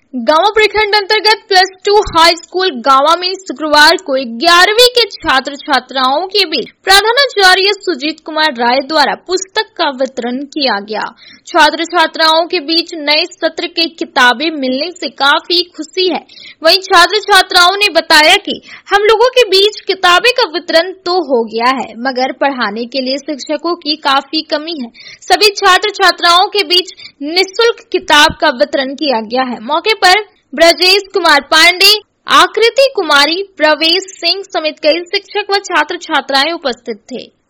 गांवा प्रखंड अंतर्गत +2 हाई स्कूल गांवा में शुक्रवार को 11वीं के छात्र छात्राओं के बीच प्रधानाचार्य सुजीत कुमार राय द्वारा पुस्तक का वितरण किया गया। छात्र छात्राओं के बीच नए सत्र की किताबें मिलने से काफी खुशी है। वहीं छात्र छात्राओं ने बताया कि हम लोगों के बीच किताबें का वितरण तो हो गया है, मगर पढ़ाने के लिए शिक्षकों की काफी कमी है। सभी छात्र छात्राओं के बीच निःशुल्क किताब का वितरण किया गया है। मौके पर ब्रजेश कुमार पांडे, आकृति कुमारी, प्रवेश सिंह समेत कई शिक्षक व छात्र छात्राएं उपस्थित थे।